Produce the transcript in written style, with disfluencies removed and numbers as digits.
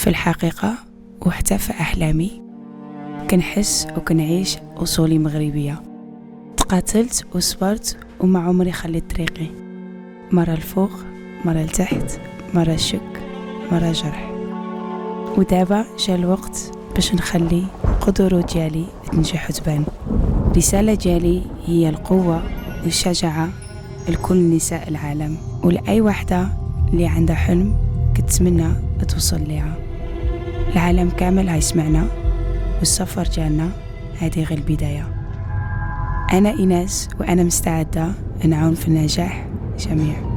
في الحقيقة وحتى في أحلامي كنحس وكنعيش أصولي مغربية. تقاتلت وصبرت وما عمري خليت طريقي، مرة الفوق مرة لتحت، مرة شك مرة جرح. ودابا جا الوقت باش نخلي قدرو ديالي تنجح وتبان. رسالة ديالي هي القوة والشجاعة لكل نساء العالم ولأي واحدة اللي عندها حلم كتتمنى توصل ليها. العالم كامل هيسمعنا والسفر ديالنا هذه غير البداية. أنا إيناس وأنا مستعدة نعاون في النجاح جميع.